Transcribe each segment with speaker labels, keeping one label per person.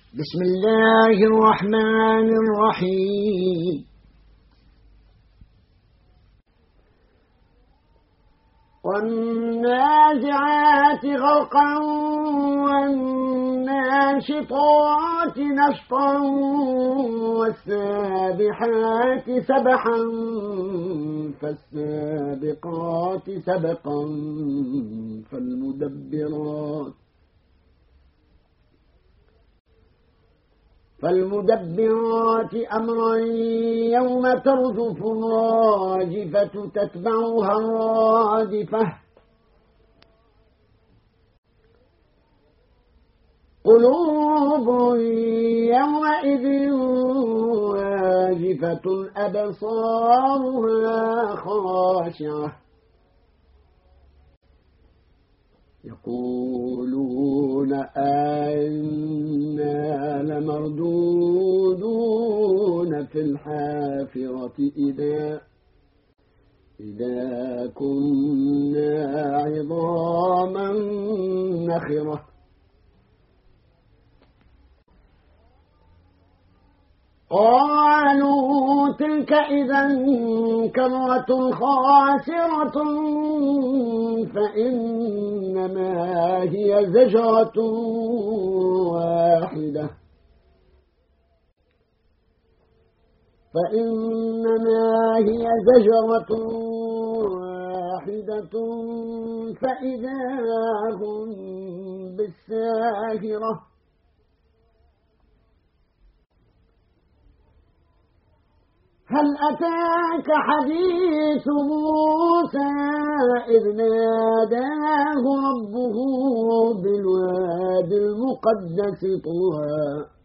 Speaker 1: بسم الله الرحمن الرحيم. والنازعات غرقا والناشطات نشطا والسابحات سبحا فالسابقات سبقا فالمدبرات أمرا يوم ترجف الراجفة تتبعها الرادفة قلوب يومئذ واجفة أبصارها خاشعة يقولون أئنا لمردودون في الحافرة إذا كنا عظاما نخرة قالوا تلك إذا كرة خاسرة فإنما هي زجرة واحدة فإذا هم بالساهرة هل أتاك حديث موسى إذ ناداه ربه بالوادي المقدس طوى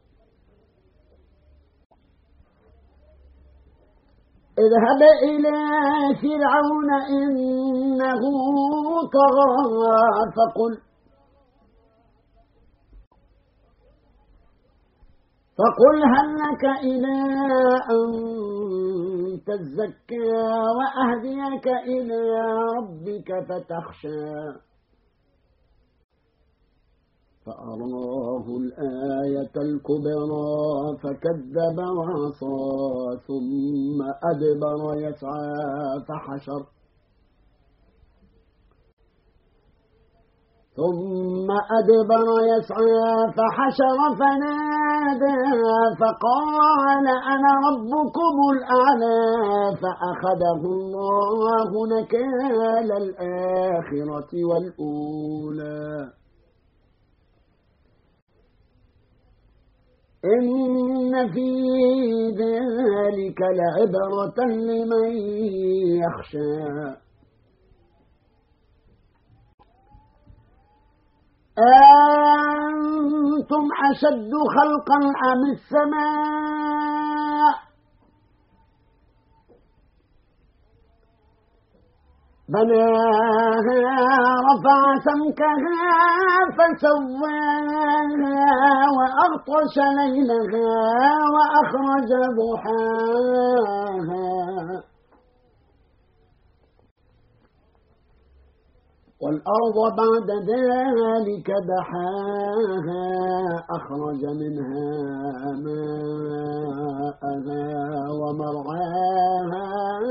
Speaker 1: اذهب إلى فرعون إنه طغى فقل هل لك إلى أن تزكى وأهديك إلى ربك فتخشى فأراه الآية الكبرى فكذب وعصى ثم أدبر يسعى فحشر فنادى فقال أنا ربكم الأعلى فأخذه الله نكال الآخرة والأولى إن في ذلك لعبرة لمن يخشى أنتم أشد خلقا أم السماء بناها رفع سمكها فسواها وأغطش ليلها وأخرج ضحاها والأرض بعد ذلك دحاها أخرج منها ماءها ومرعاها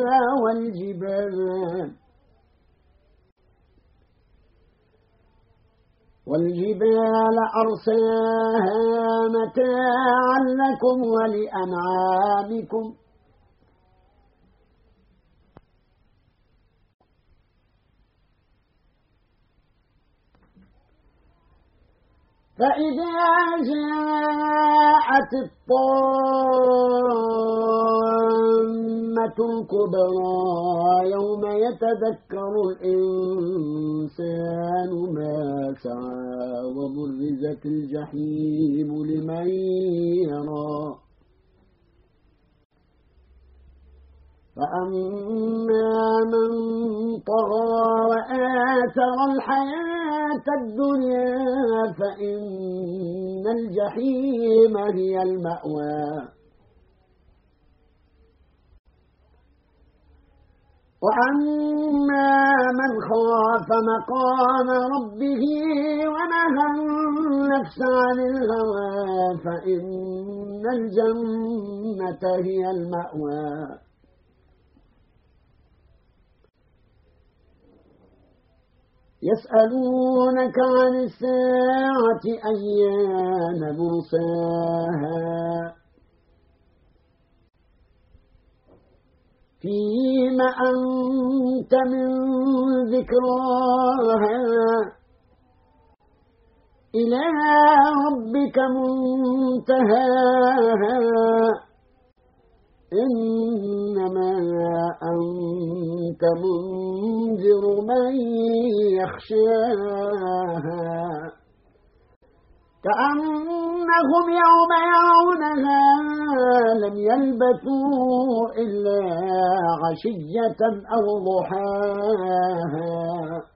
Speaker 1: والجبال أرساها متاعا لكم ولأنعامكم فإذا جاءت الطامة الكبرى يوم يتذكر الإنسان ما سعى وبرزت الجحيم لمن يرى فأما من طغى وآثر الحياة الدنيا فإن الجحيم هي المأوى وأما من خاف مقام ربه ونهى النفس عن الهوى فإن الجنة هي المأوى. يسألونك عن الساعة أيان مرساها فيم أنت من ذكراها إلى ربك منتهاها إنما أنت منذر من يخشاها كأنهم يوم يرونها لم يلبثوا إلا عشية أو ضحاها